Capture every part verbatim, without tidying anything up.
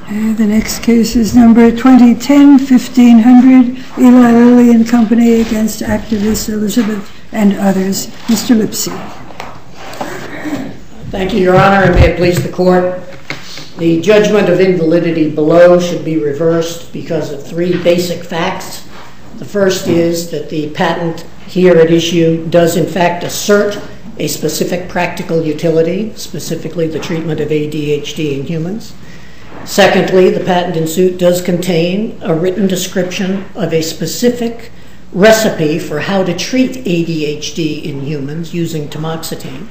And the next case is number twenty ten fifteen hundred, Eli Lilly and Company against activist Elizabeth and others. Mister Lipsy. Thank you, Your Honor, and may it please the Court. The judgment of invalidity below should be reversed because of three basic facts. The first is that the patent here at issue does in fact assert a specific practical utility, specifically the treatment of A D H D in humans. Secondly, the patent in suit does contain a written description of a specific recipe for how to treat A D H D in humans using tamoxifen.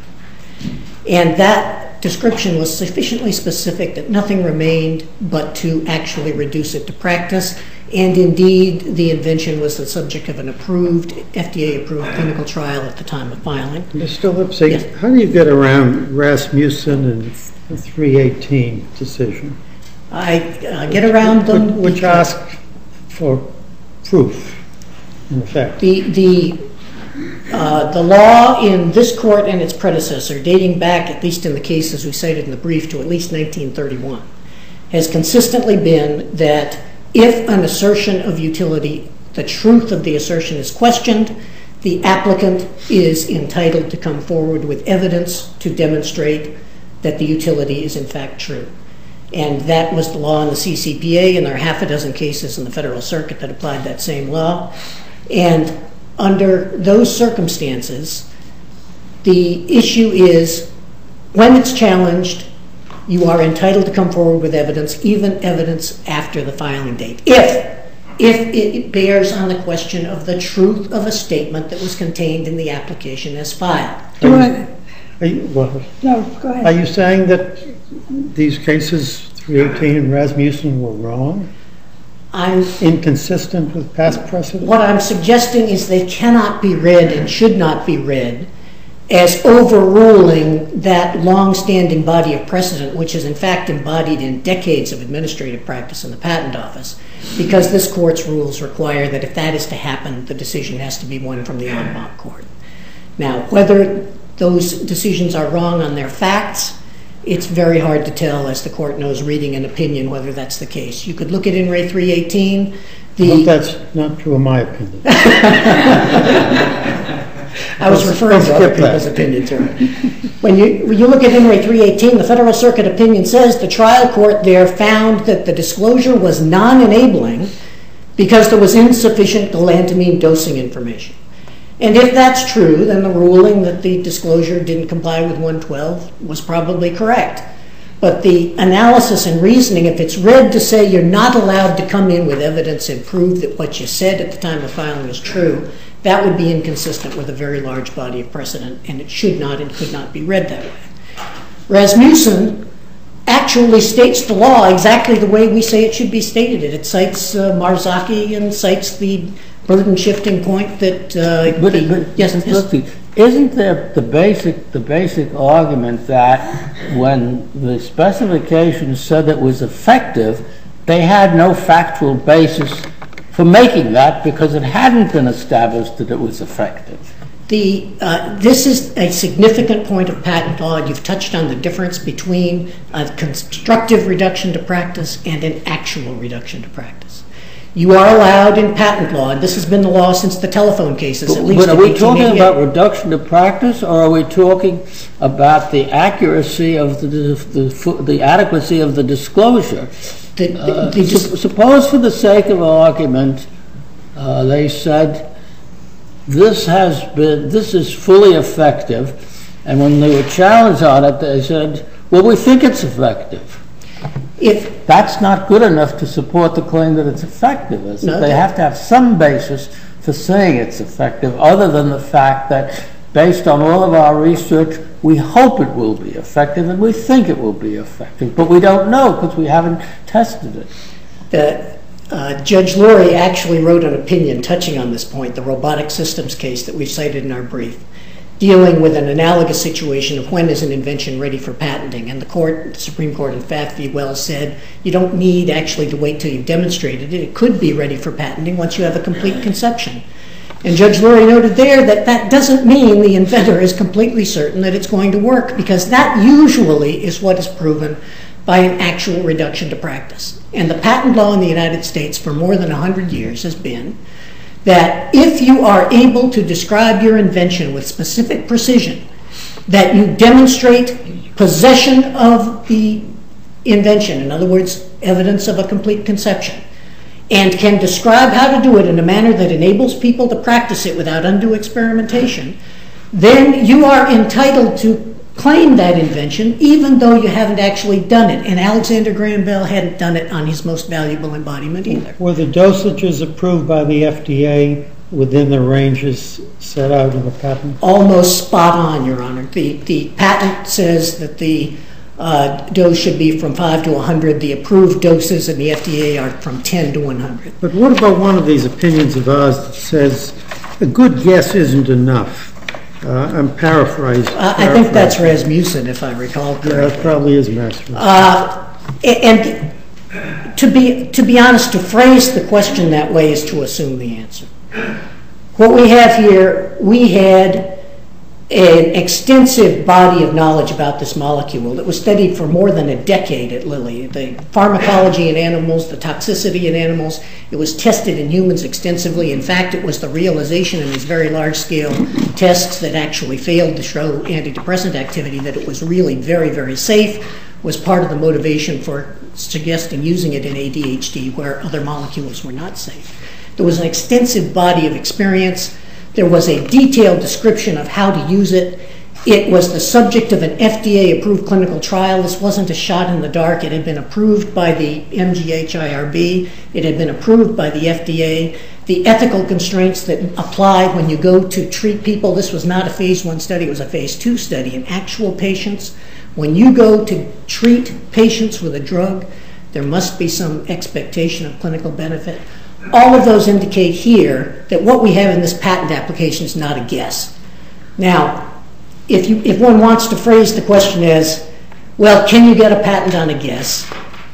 And that description was sufficiently specific that nothing remained but to actually reduce it to practice. And indeed, the invention was the subject of an approved, F D A-approved clinical trial at the time of filing. Mister Lipsy, yes. How do you get around Rasmussen and the three eighteen decision? I uh, get around them. Which, which ask for proof, in effect. The, the, uh, the law in this court and its predecessor, dating back, at least in the cases we cited in the brief, to at least nineteen thirty-one, has consistently been that if an assertion of utility, the truth of the assertion is questioned, the applicant is entitled to come forward with evidence to demonstrate that the utility is in fact true. And that was the law in the C C P A, and there are half a dozen cases in the Federal Circuit that applied that same law. And under those circumstances, the issue is when it's challenged, you are entitled to come forward with evidence, even evidence after the filing date, if, if it bears on the question of the truth of a statement that was contained in the application as filed. Are you, are you, well, no, go ahead. Are you saying that these cases, three eighteen and Rasmussen, were wrong? I'm inconsistent with past precedent? What I'm suggesting is they cannot be read and should not be read as overruling that long-standing body of precedent, which is in fact embodied in decades of administrative practice in the Patent Office, because this court's rules require that if that is to happen, the decision has to be one from the en banc court. Now, whether those decisions are wrong on their facts, it's very hard to tell, as the court knows, reading an opinion, whether that's the case. You could look at In Re three eighteen. The well, that's not true in my opinion. I was referring to other people's opinions. When you, when you look at In Re three eighteen, the Federal Circuit opinion says the trial court there found that the disclosure was non-enabling because there was insufficient galantamine dosing information. And if that's true, then the ruling that the disclosure didn't comply with one twelve was probably correct. But the analysis and reasoning, if it's read to say you're not allowed to come in with evidence and prove that what you said at the time of filing is true, that would be inconsistent with a very large body of precedent, and it should not and could not be read that way. Rasmussen actually states the law exactly the way we say it should be stated. It cites uh, Marzocchi and cites the burden-shifting point that... Uh, but, the, but yes, yes. Isn't there the basic, the basic argument that when the specification said it was effective, they had no factual basis for making that because it hadn't been established that it was effective? The, uh, this is a significant point of patent law, and you've touched on the difference between a constructive reduction to practice and an actual reduction to practice. You are allowed in patent law, and this has been the law since the telephone cases, but, at least but are in we talking about reduction to practice, or are we talking about the accuracy of the, the, the adequacy of the disclosure? The, the, uh, the dis- su- suppose for the sake of argument, uh, they said, this has been, this is fully effective, and when they were challenged on it, they said, well, we think it's effective. If that's not good enough to support the claim that it's effective, is no, it? They have to have some basis for saying it's effective, other than the fact that, based on all of our research, we hope it will be effective and we think it will be effective, but we don't know because we haven't tested it. The, uh, Judge Lurie actually wrote an opinion touching on this point, the robotic systems case that we've cited in our brief, dealing with an analogous situation of when is an invention ready for patenting. And the court, the Supreme Court in Pfaff v. Wells said, you don't need actually to wait till you've demonstrated it. It could be ready for patenting once you have a complete conception. And Judge Lurie noted there that that doesn't mean the inventor is completely certain that it's going to work, because that usually is what is proven by an actual reduction to practice. And the patent law in the United States for more than one hundred years has been that if you are able to describe your invention with specific precision, that you demonstrate possession of the invention, in other words, evidence of a complete conception, and can describe how to do it in a manner that enables people to practice it without undue experimentation, then you are entitled to claim that invention even though you haven't actually done it. And Alexander Graham Bell hadn't done it on his most valuable embodiment either. Were the dosages approved by the F D A within the ranges set out in the patent? Almost spot on, Your Honor. The, the patent says that the uh, dose should be from five to one hundred. The approved doses in the F D A are from ten to one hundred. But what about one of these opinions of ours that says a good guess isn't enough? Uh, I'm paraphrasing. Uh, I think that's Rasmussen, if I recall correctly. Yeah, that probably is Rasmussen. Uh, and to be, to be honest, to phrase the question that way is to assume the answer. What we have here, we had an extensive body of knowledge about this molecule that was studied for more than a decade at Lilly. The pharmacology in animals, the toxicity in animals, it was tested in humans extensively. In fact, it was the realization in these very large-scale tests that actually failed to show antidepressant activity that it was really very, very safe, was part of the motivation for suggesting using it in A D H D where other molecules were not safe. There was an extensive body of experience. There was a detailed description of how to use it. It was the subject of an F D A-approved clinical trial. This wasn't a shot in the dark. It had been approved by the M G H I R B. It had been approved by the F D A. The ethical constraints that apply when you go to treat people, this was not a phase one study, it was a phase two study in actual patients. When you go to treat patients with a drug, there must be some expectation of clinical benefit. All of those indicate here that what we have in this patent application is not a guess. Now, if, you, if one wants to phrase the question as, well, can you get a patent on a guess?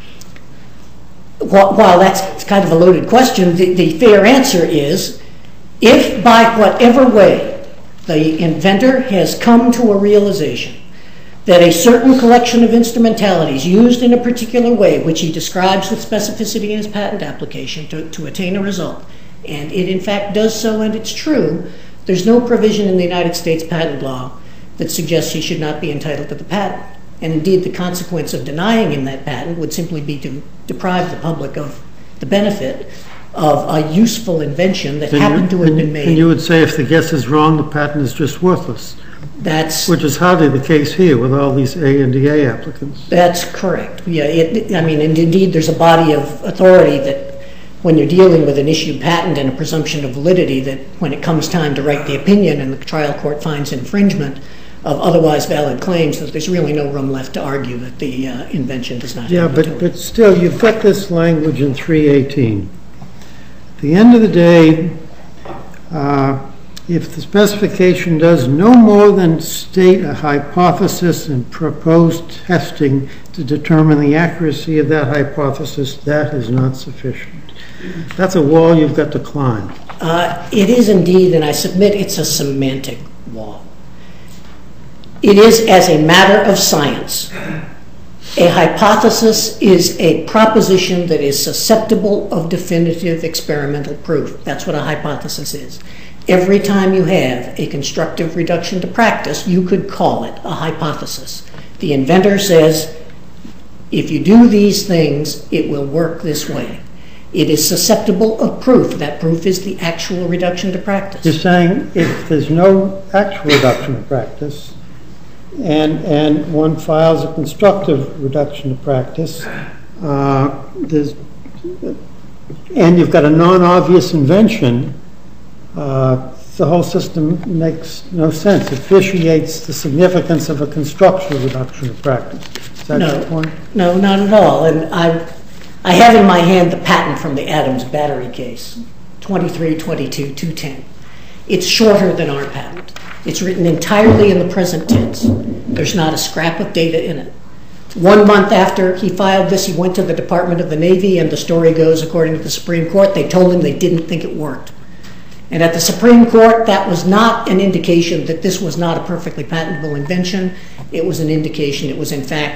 While that's kind of a loaded question, the, the fair answer is, if by whatever way the inventor has come to a realization that a certain collection of instrumentalities used in a particular way, which he describes with specificity in his patent application to, to attain a result, and it in fact does so and it's true, there's no provision in the United States patent law that suggests he should not be entitled to the patent. And indeed, the consequence of denying him that patent would simply be to deprive the public of the benefit of a useful invention that and happened you, to have been made. And you would say if the guess is wrong, the patent is just worthless. That's which is hardly the case here with all these A N D A applicants. That's correct. Yeah, it, I mean, and indeed, there's a body of authority that when you're dealing with an issued patent and a presumption of validity, that when it comes time to write the opinion and the trial court finds infringement of otherwise valid claims, that there's really no room left to argue that the uh, invention does not yeah, have but, utility. but still, you've got this language in three eighteen. At the end of the day, uh, if the specification does no more than state a hypothesis and propose testing to determine the accuracy of that hypothesis, that is not sufficient. That's a wall you've got to climb. Uh, it is indeed, and I submit it's a semantic wall. It is as a matter of science. A hypothesis is a proposition that is susceptible of definitive experimental proof. That's what a hypothesis is. Every time you have a constructive reduction to practice, you could call it a hypothesis. The inventor says, if you do these things, it will work this way. It is susceptible of proof. That proof is the actual reduction to practice. You're saying if there's no actual reduction to practice, and, and one files a constructive reduction to practice, uh, there's, and you've got a non-obvious invention, Uh, the whole system makes no sense. It vitiates the significance of a constructive reduction of practice. Is that no, your point? No, not at all. And I, I have in my hand the patent from the Adams battery case, twenty-three twenty-two two ten. It's shorter than our patent. It's written entirely in the present tense. There's not a scrap of data in it. One month after he filed this, he went to the Department of the Navy, and the story goes, according to the Supreme Court, they told him they didn't think it worked. And at the Supreme Court, that was not an indication that this was not a perfectly patentable invention. It was an indication it was, in fact,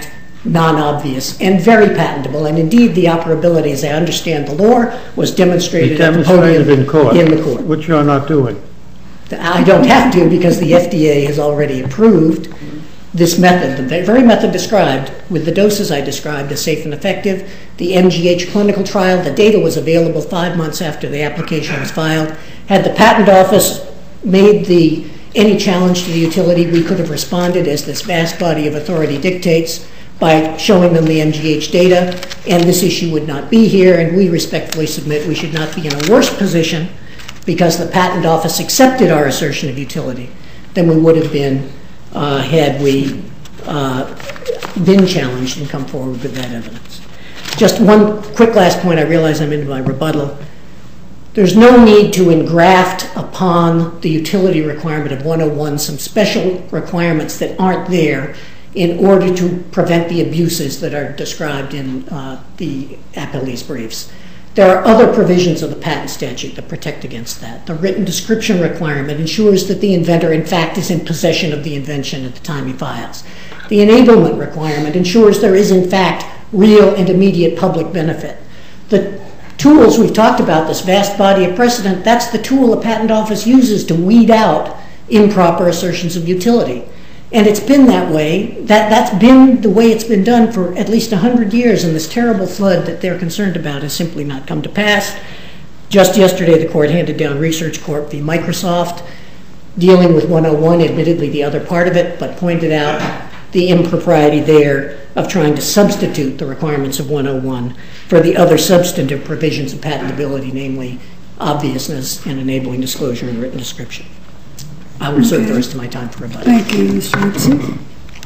non-obvious and very patentable. And indeed, the operability, as I understand the law, was demonstrated, demonstrated at the podium in court, in the court. Which you're not doing. I don't have to, because the F D A has already approved this method, the very method described, with the doses I described as safe and effective. The M G H clinical trial, the data was available five months after the application was filed. Had the patent office made the any challenge to the utility, we could have responded, as this vast body of authority dictates, by showing them the M G H data, and this issue would not be here, and we respectfully submit we should not be in a worse position because the patent office accepted our assertion of utility than we would have been uh, had we uh, been challenged and come forward with that evidence. Just one quick last point. I realize I'm into my rebuttal. There's no need to engraft upon the utility requirement of one oh one some special requirements that aren't there in order to prevent the abuses that are described in uh, the appellee's briefs. There are other provisions of the patent statute that protect against that. The written description requirement ensures that the inventor, in fact, is in possession of the invention at the time he files. The enablement requirement ensures there is, in fact, real and immediate public benefit. The tools we've talked about, this vast body of precedent, that's the tool a patent office uses to weed out improper assertions of utility. And it's been that way. That, that's been the way it's been done for at least one hundred years, and this terrible flood that they're concerned about has simply not come to pass. Just yesterday, the court handed down Research Corp v. Microsoft, dealing with one oh one, admittedly the other part of it, but pointed out the impropriety there of trying to substitute the requirements of one oh one for the other substantive provisions of patentability, namely obviousness and enabling disclosure and written description. I will reserve okay. the rest of my time for rebuttal. Thank you, Mister Ritchie.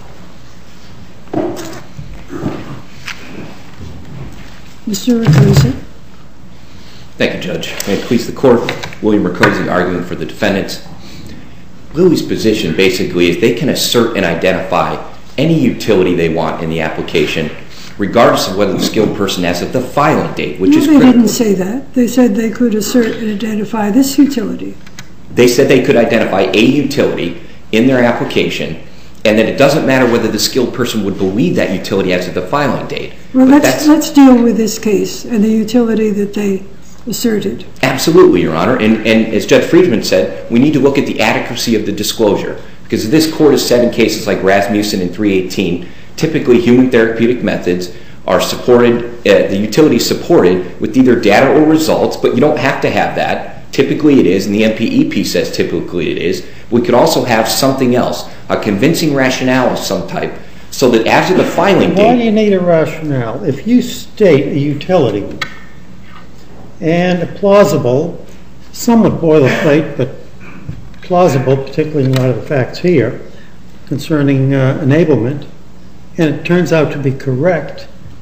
Mister Riccozzi. Thank you, Judge. May it please the Court, William Riccozzi arguing for the defendants. Lilly's position basically is they can assert and identify any utility they want in the application, regardless of whether the skilled person has at the filing date, which no, is they critical. Didn't say that. They said they could assert and identify this utility. They said they could identify a utility in their application, and that it doesn't matter whether the skilled person would believe that utility as of the filing date. Well, let's, let's deal with this case and the utility that they asserted. Absolutely, Your Honor. And, and as Judge Friedman said, we need to look at the adequacy of the disclosure. Because this Court has said in cases like Rasmussen and three eighteen, typically human therapeutic methods are supported, uh, the utility is supported with either data or results, but you don't have to have that. Typically it is, and the M P E P says typically it is. We could also have something else, a convincing rationale of some type, so that after the filing date... Why do you need a rationale? If you state a utility and a plausible, somewhat boilerplate, but plausible, particularly in light of the facts here, concerning uh, enablement, and it turns out to be correct,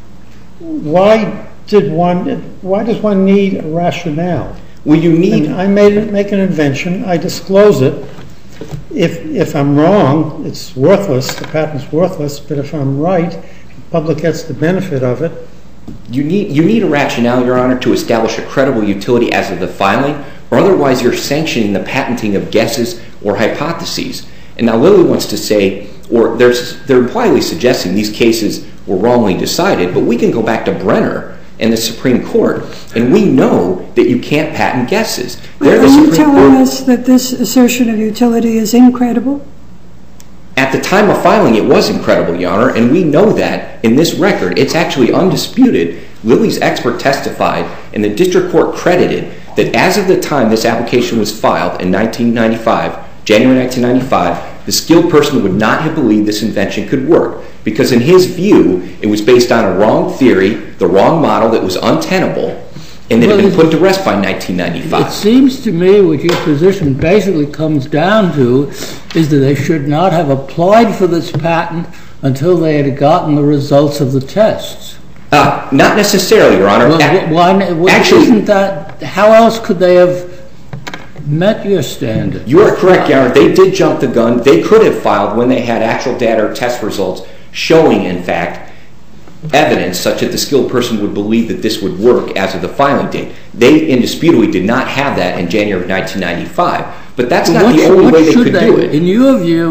why did one? Why does one need a rationale? Well, you need. And I made it, make an invention. I disclose it. If if I'm wrong, it's worthless. The patent's worthless. But if I'm right, the public gets the benefit of it. You need you need a rationale, Your Honor, to establish a credible utility as of the filing, or otherwise you're sanctioning the patenting of guesses or hypotheses. And now Lilly wants to say, or they're, they're impliedly suggesting these cases were wrongly decided, but we can go back to Brenner and the Supreme Court, and we know that you can't patent guesses. Are the you telling Court, us that this assertion of utility is incredible? At the time of filing, it was incredible, Your Honor, and we know that in this record. It's actually undisputed. Lilly's expert testified, and the district court credited that as of the time this application was filed in nineteen ninety-five, January nineteen ninety-five, the skilled person would not have believed this invention could work, because in his view, it was based on a wrong theory, the wrong model that was untenable, and that well, had been put to rest by nineteen ninety-five. It seems to me what your position basically comes down to is that they should not have applied for this patent until they had gotten the results of the tests. Uh, not necessarily, Your Honor. Well, Ac- why, why, actually, isn't that, how else could they have met your standard? You are correct, Your Honor. They did jump the gun. They could have filed when they had actual data or test results showing, in fact, evidence such that the skilled person would believe that this would work as of the filing date. They indisputably did not have that in January of nineteen ninety-five. But that's not the only way they could do it. In your view,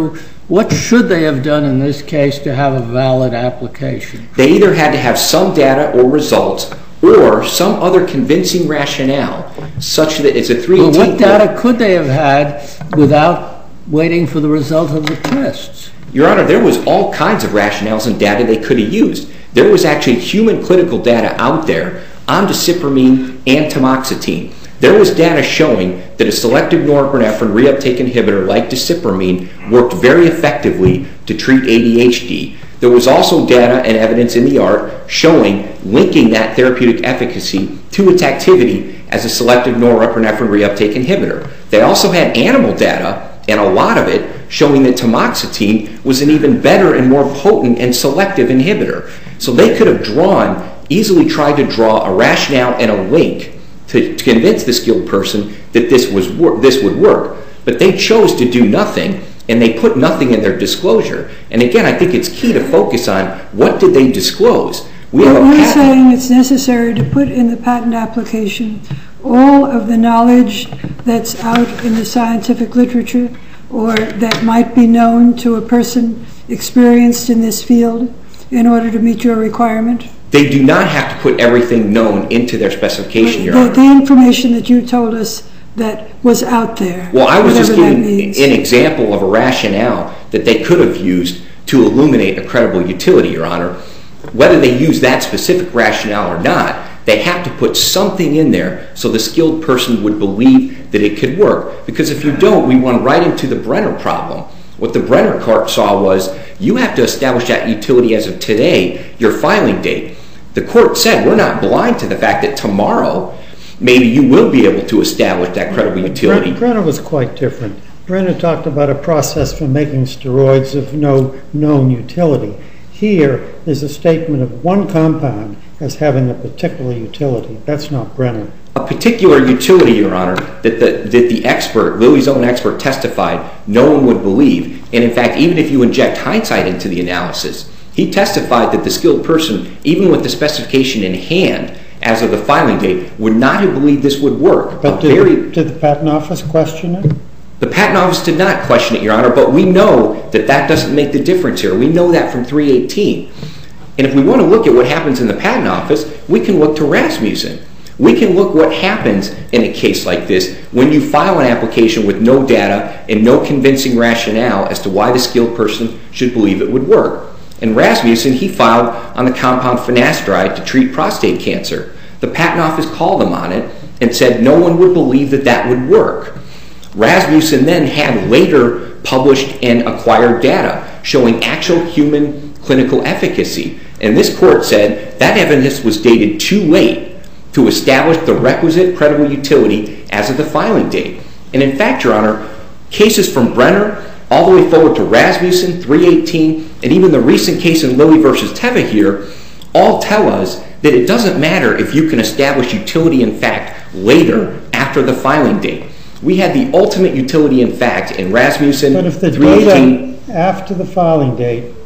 What should they have done in this case to have a valid application? They either had to have some data or results or some other convincing rationale such that it's a three eighteen. Well, what data could they have had without waiting for the result of the tests? Your Honor, there was all kinds of rationales and data they could have used. There was actually human clinical data out there on disipramine and tamoxifen. There was data showing that a selective norepinephrine reuptake inhibitor like disipramine worked very effectively to treat A D H D. There was also data and evidence in the art showing linking that therapeutic efficacy to its activity as a selective norepinephrine reuptake inhibitor. They also had animal data, and a lot of it, showing that tamoxifen was an even better and more potent and selective inhibitor. So they could have drawn, easily tried to draw a rationale and a link to, to convince the skilled person that this was this would work. But they chose to do nothing, and they put nothing in their disclosure. And again, I think it's key to focus on what did they disclose. We have a You're patent. saying it's necessary to put in the patent application all of the knowledge that's out in the scientific literature or that might be known to a person experienced in this field in order to meet your requirement? They do not have to put everything known into their specification, Your The, Honor. the information that you told us that was out there. Well, I was just whatever that giving means. an example of a rationale that they could have used to illuminate a credible utility, Your Honor. Whether they use that specific rationale or not, they have to put something in there so the skilled person would believe that it could work. Because if you don't, we run right into the Brenner problem. What the Brenner court saw was you have to establish that utility as of today, your filing date. The court said we're not blind to the fact that tomorrow maybe you will be able to establish that credible utility. Brenner was quite different. Brenner talked about a process for making steroids of no known utility. Here, there's a statement of one compound as having a particular utility. That's not Brenner. A particular utility, Your Honor, that the, that the expert, Lilly's own expert, testified no one would believe. And in fact, even if you inject hindsight into the analysis, he testified that the skilled person, even with the specification in hand as of the filing date, would not have believed this would work. But did, very, did the Patent Office question it? The Patent Office did not question it, Your Honor, but we know that that doesn't make the difference here. We know that from three eighteen. And if we want to look at what happens in the Patent Office, we can look to Rasmussen. We can look what happens in a case like this when you file an application with no data and no convincing rationale as to why the skilled person should believe it would work. In Rasmussen, he filed on the compound finasteride to treat prostate cancer. The Patent Office called him on it and said no one would believe that that would work. Rasmussen then had later published and acquired data showing actual human clinical efficacy. And this court said that evidence was dated too late to establish the requisite credible utility as of the filing date. And in fact, Your Honor, cases from Brenner all the way forward to Rasmussen, three eighteen, and even the recent case in Lilly versus Teva here all tell us that it doesn't matter if you can establish utility in fact later after the filing date. We had the ultimate utility in fact in Rasmussen, but if the three eighteen. Data after the filing date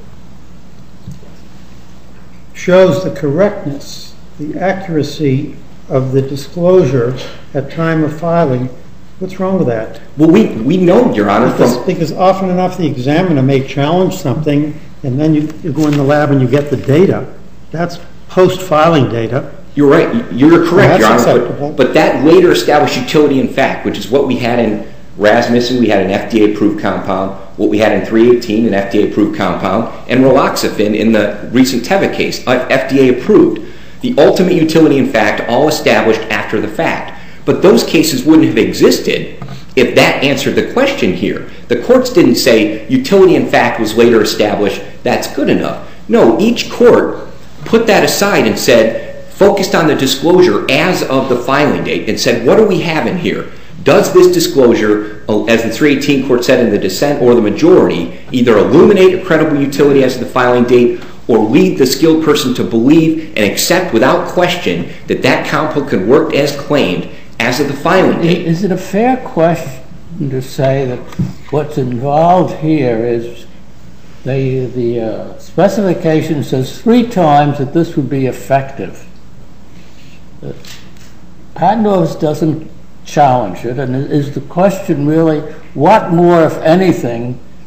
shows the correctness, the accuracy of the disclosure at time of filing, what's wrong with that? Well, we, we know, Your Honor, because, from... because often enough the examiner may challenge something and then you, you go in the lab and you get the data. That's post-filing data. You're right. You're correct, Your Honor. But, but that later established utility in fact, which is what we had in Rasmussen. We had an F D A-approved compound. What we had in three eighteen, an F D A-approved compound. And raloxifene in the recent Teva case, F D A-approved. The ultimate utility in fact all established after the fact. But those cases wouldn't have existed if that answered the question here. The courts didn't say utility in fact was later established. That's good enough. No, each court put that aside and said, focused on the disclosure as of the filing date and said, what do we have in here? Does this disclosure, as the three eighteen court said in the dissent or the majority, either illuminate a credible utility as of the filing date or lead the skilled person to believe and accept without question that that compound could work as claimed as of the filing date? Is it a fair question to say that what's involved here is the, the uh, specification says three times that this would be effective. The Patent Office doesn't challenge it, and is the question really what more, if anything,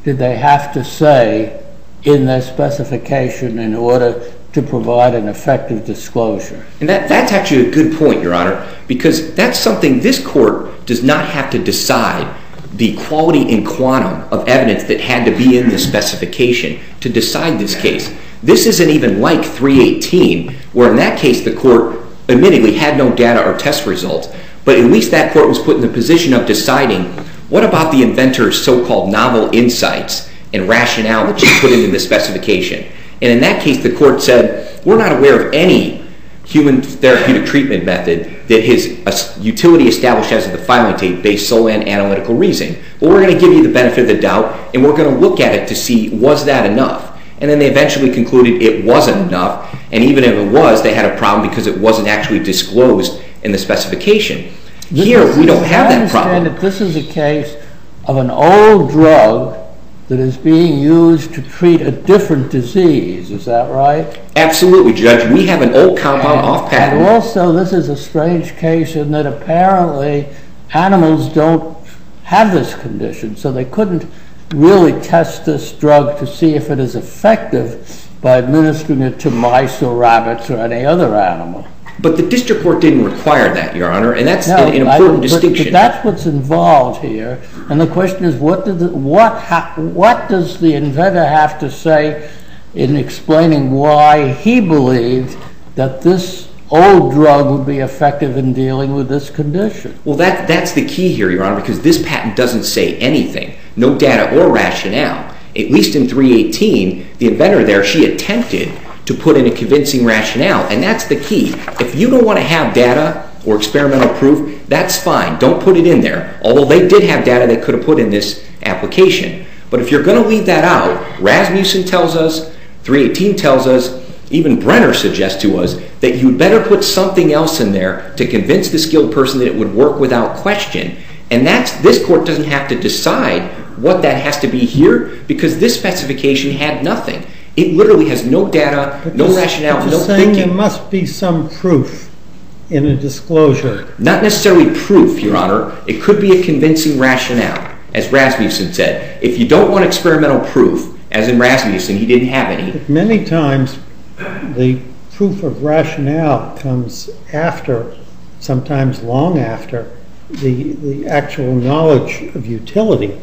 did they have to say in their specification in order to provide an effective disclosure? And that, that's actually a good point, Your Honor, because that's something this court does not have to decide the quality and quantum of evidence that had to be in this specification to decide this case. This isn't even like three eighteen, where in that case the court admittedly had no data or test results, but at least that court was put in the position of deciding what about the inventor's so-called novel insights and rationale that she put into the specification. And in that case, the court said, we're not aware of any human therapeutic treatment method that his uh, utility established as of the filing date based solely on analytical reasoning. But we're going to give you the benefit of the doubt, and we're going to look at it to see, was that enough? And then they eventually concluded it wasn't enough, and even if it was, they had a problem because it wasn't actually disclosed in the specification. Here, we don't have that problem. I understand that this is a case of an old drug that is being used to treat a different disease. Is that right? Absolutely, Judge. We have an old compound and, off patent. And also, this is a strange case in that apparently animals don't have this condition, so they couldn't really test this drug to see if it is effective by administering it to mice or rabbits or any other animal. But the district court didn't require that, Your Honor, and that's no, an, an important I, distinction. But, but that's what's involved here, and the question is, what, did the, what, ha, what does the inventor have to say in explaining why he believed that this old drug would be effective in dealing with this condition? Well, that, that's the key here, Your Honor, because this patent doesn't say anything, no data or rationale. At least in three eighteen, the inventor there, she attempted to put in a convincing rationale, and that's the key. If you don't want to have data or experimental proof, that's fine. Don't put it in there, although they did have data they could have put in this application. But if you're going to leave that out, Rasmussen tells us, three eighteen tells us, even Brenner suggests to us, that you'd better put something else in there to convince the skilled person that it would work without question. And that's, this court doesn't have to decide what that has to be here, because this specification had nothing. It literally has no data, but no just, rationale, just no saying thinking. There must be some proof in a disclosure. Not necessarily proof, Your Honor. It could be a convincing rationale, as Rasmussen said. If you don't want experimental proof, as in Rasmussen, he didn't have any. But many times, the proof of rationale comes after, sometimes long after, the, the actual knowledge of utility.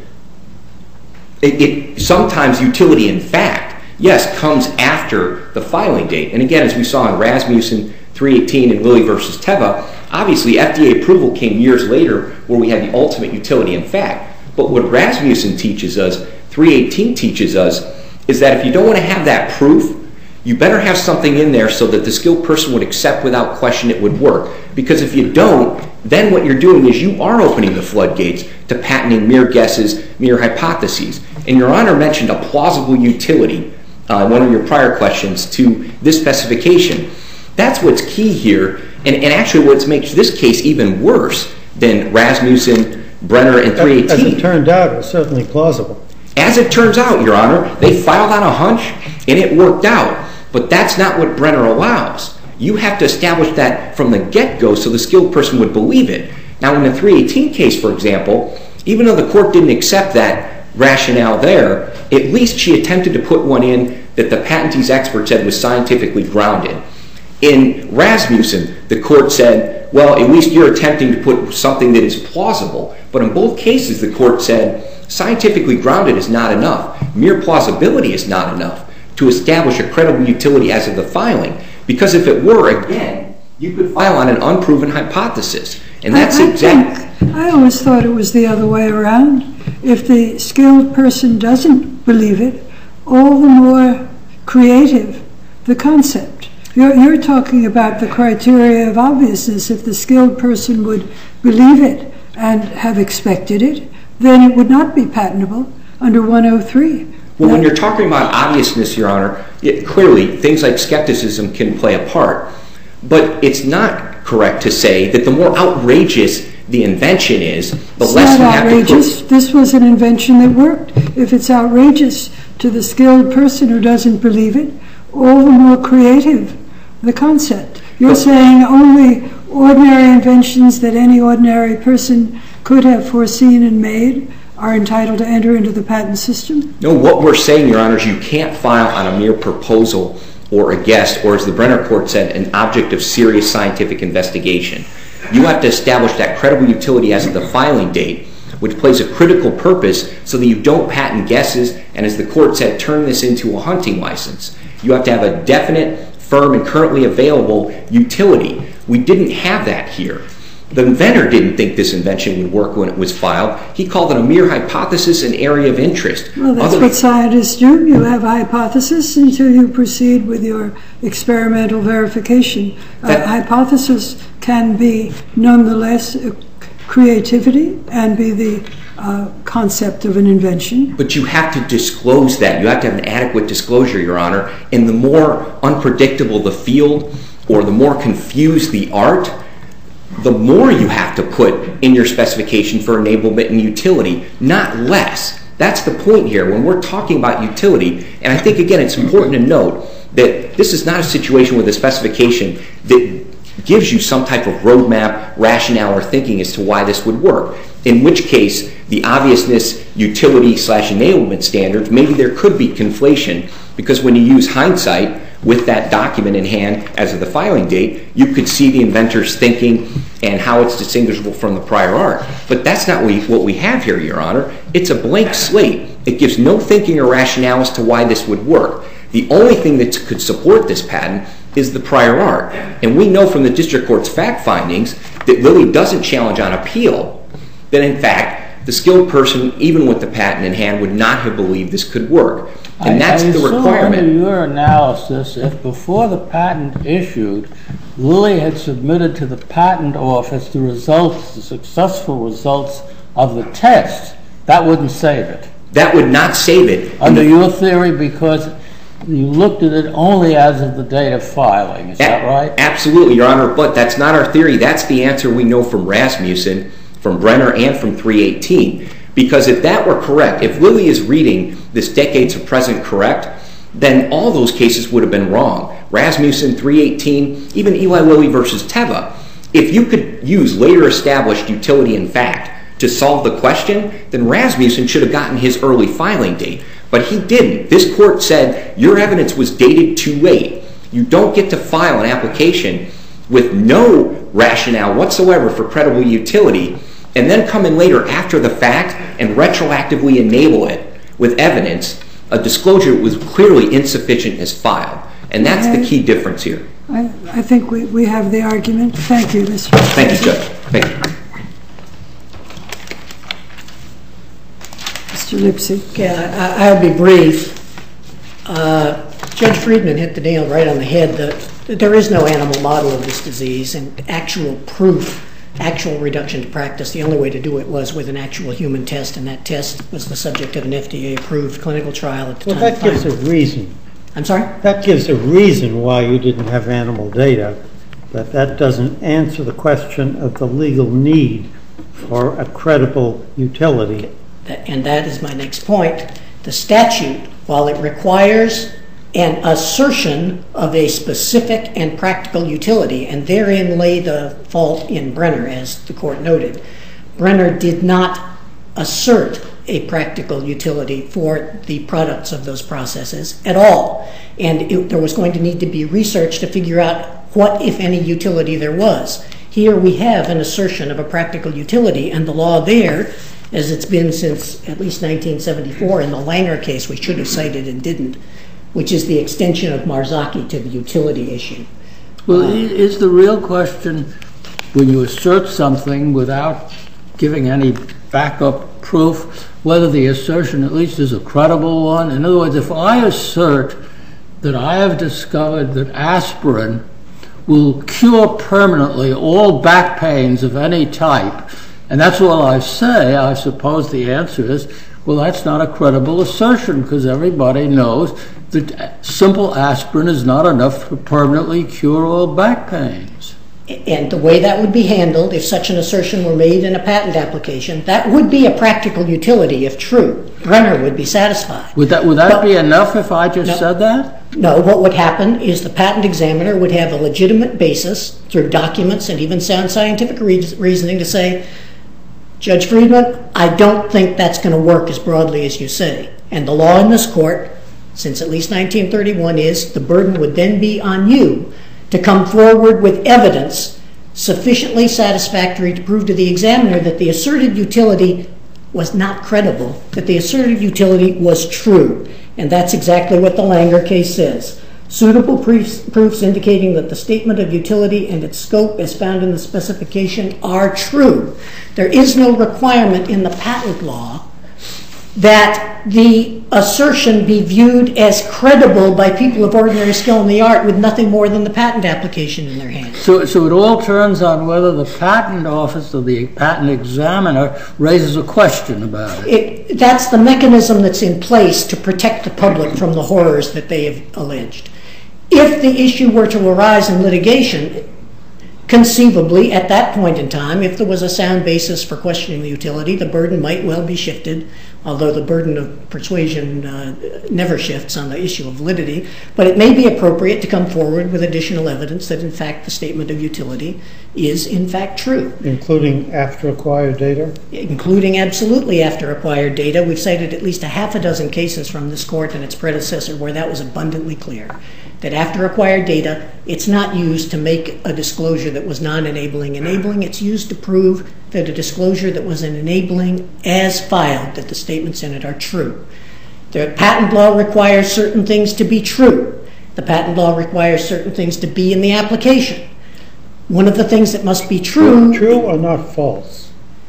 It, it sometimes utility, in fact, yes, comes after the filing date. And again, as we saw in Rasmussen, three eighteen, and Lilly versus Teva, obviously F D A approval came years later where we had the ultimate utility in fact. But what Rasmussen teaches us, three eighteen teaches us, is that if you don't want to have that proof, you better have something in there so that the skilled person would accept without question it would work. Because if you don't, then what you're doing is you are opening the floodgates to patenting mere guesses, mere hypotheses. And Your Honor mentioned a plausible utility uh, in one of your prior questions to this specification. That's what's key here, and, and actually what makes this case even worse than Rasmussen, Brenner, and three eighteen. As it turned out, it was certainly plausible. As it turns out, Your Honor, they filed on a hunch, and it worked out. But that's not what Brenner allows. You have to establish that from the get-go so the skilled person would believe it. Now, in the three eighteen case, for example, even though the court didn't accept that rationale there, at least she attempted to put one in that the patentee's expert said was scientifically grounded. In Rasmussen, the court said, well, at least you're attempting to put something that is plausible. But in both cases, the court said, scientifically grounded is not enough. Mere plausibility is not enough to establish a credible utility as of the filing. Because if it were, again, you could file on an unproven hypothesis. And that's I, I exactly... think, I always thought it was the other way around. If the skilled person doesn't believe it, all the more creative the concept. You're, you're talking about the criteria of obviousness. If the skilled person would believe it and have expected it, then it would not be patentable under one oh three. Well, when you're talking about obviousness, Your Honor, it, clearly things like skepticism can play a part. But it's not correct to say that the more outrageous the invention is, the it's less you not have outrageous. to put... This was an invention that worked. If it's outrageous to the skilled person who doesn't believe it, all the more creative the concept. You're but, saying only ordinary inventions that any ordinary person could have foreseen and made are entitled to enter into the patent system? No, what we're saying, Your Honor, is you can't file on a mere proposal or a guess, or as the Brenner Court said, an object of serious scientific investigation. You have to establish that credible utility as of the filing date, which plays a critical purpose so that you don't patent guesses, and as the court said, turn this into a hunting license. You have to have a definite, firm, and currently available utility. We didn't have that here. The inventor didn't think this invention would work when it was filed. He called it a mere hypothesis and area of interest. Well, that's Other what scientists do. You have a hypothesis until you proceed with your experimental verification. A hypothesis can be nonetheless creativity and be the uh, concept of an invention. But you have to disclose that. You have to have an adequate disclosure, Your Honor. And the more unpredictable the field or the more confused the art, the more you have to put in your specification for enablement and utility, not less. That's the point here when we're talking about utility. And I think, again, it's important to note that this is not a situation with a specification that gives you some type of roadmap, rationale, or thinking as to why this would work. In which case, the obviousness, utility, slash enablement standards, maybe there could be conflation, because when you use hindsight with that document in hand as of the filing date, you could see the inventor's thinking and how it's distinguishable from the prior art. But that's not what we have here, Your Honor. It's a blank slate. It gives no thinking or rationale as to why this would work. The only thing that could support this patent is the prior art. And we know from the district court's fact findings that Lilly doesn't challenge on appeal that, in fact, the skilled person, even with the patent in hand, would not have believed this could work. And that's the requirement. I assume under your analysis, if before the patent issued, Lilly had submitted to the patent office the results, the successful results of the test, that wouldn't save it. That would not save it. Under your theory, because you looked at it only as of the date of filing. Is that right? Absolutely, Your Honor. But that's not our theory. That's the answer we know from Rasmussen, from Brenner, and from three eighteen. Because if that were correct, if Lilly is reading this decades of present correct, then all those cases would have been wrong. Rasmussen, three eighteen, even Eli Lilly versus Teva. If you could use later established utility and fact to solve the question, then Rasmussen should have gotten his early filing date. But he didn't. This court said your evidence was dated too late. You don't get to file an application with no rationale whatsoever for credible utility and then come in later after the fact and retroactively enable it with evidence. A disclosure was clearly insufficient as filed. And that's the key difference here. I, I think we, we have the argument. Thank you, Mister Thank you, Judge. Thank you. Mister Lipsy. Yeah, I, I'll be brief. Uh, Judge Friedman hit the nail right on the head that there is no animal model of this disease, and actual proof, actual reduction to practice, the only way to do it was with an actual human test, and that test was the subject of an F D A-approved clinical trial at the well, time. Well, that gives a reason. I'm sorry? That gives a reason why you didn't have animal data, but that doesn't answer the question of the legal need for a credible utility. And that is my next point. The statute, while it requires an assertion of a specific and practical utility, and therein lay the fault in Brenner, as the court noted, Brenner did not assert a practical utility for the products of those processes at all. And it, there was going to need to be research to figure out what, if any, utility there was. Here we have an assertion of a practical utility, and the law there, as it's been since at least nineteen seventy-four in the Langer case, we should have cited and didn't, which is the extension of Marzocchi to the utility issue. Well, uh, is the real question, when you assert something without giving any backup proof, whether the assertion at least is a credible one? In other words, if I assert that I have discovered that aspirin will cure permanently all back pains of any type, and that's all I say, I suppose the answer is, well, that's not a credible assertion, because everybody knows that simple aspirin is not enough to permanently cure all back pains. And the way that would be handled, if such an assertion were made in a patent application, that would be a practical utility if true. Brenner would be satisfied. Would that, would that but, be enough if I just no, said that? No, what would happen is the patent examiner would have a legitimate basis through documents and even sound scientific re- reasoning to say, Judge Friedman, I don't think that's going to work as broadly as you say. And the law in this court, since at least nineteen thirty-one, is the burden would then be on you to come forward with evidence sufficiently satisfactory to prove to the examiner that the asserted utility was not credible, that the asserted utility was true. And that's exactly what the Langer case says. Suitable proofs, proofs indicating that the statement of utility and its scope as found in the specification are true. There is no requirement in the patent law that the assertion be viewed as credible by people of ordinary skill in the art with nothing more than the patent application in their hands. So, so it all turns on whether the patent office or the patent examiner raises a question about it. it. That's the mechanism that's in place to protect the public from the horrors that they have alleged. If the issue were to arise in litigation, conceivably, at that point in time, if there was a sound basis for questioning the utility, the burden might well be shifted, although the burden of persuasion uh, never shifts on the issue of validity. But it may be appropriate to come forward with additional evidence that, in fact, the statement of utility is, in fact, true. Including after acquired data? Including absolutely after acquired data. We've cited at least a half a dozen cases from this court and its predecessor where that was abundantly clear. That after acquired data, it's not used to make a disclosure that was non-enabling enabling. It's used to prove that a disclosure that was an enabling as filed, that the statements in it are true. The patent law requires certain things to be true. The patent law requires certain things to be in the application. One of the things that must be true... True or not false?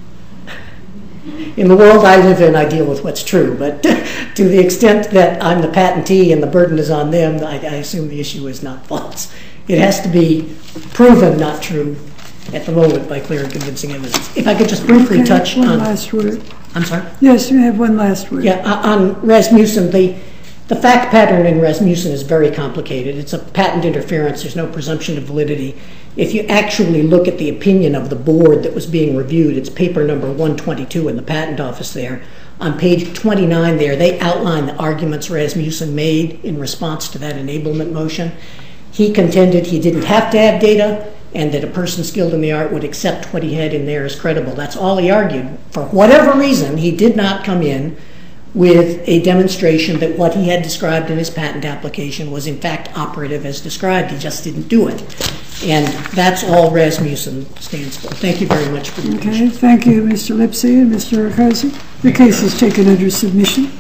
In the world I live in, I deal with what's true, but to the extent that I'm the patentee and the burden is on them, I, I assume the issue is not false. It has to be proven not true at the moment by clear and convincing evidence. If I could just briefly okay, touch one on... One last word. I'm sorry? Yes, you have one last word. Yeah, on Rasmussen, the, the fact pattern in Rasmussen is very complicated. It's a patent interference. There's no presumption of validity. If you actually look at the opinion of the board that was being reviewed, it's paper number one twenty-two in the patent office there. On page twenty-nine there, they outline the arguments Rasmussen made in response to that enablement motion. He contended he didn't have to have data and that a person skilled in the art would accept what he had in there as credible. That's all he argued. For whatever reason, he did not come in with a demonstration that what he had described in his patent application was in fact operative as described. He just didn't do it. And that's all Rasmussen stands for. Thank you very much for your attention. Okay, thank you, Mister Lipsey and Mister Arcosi. The case is taken under submission.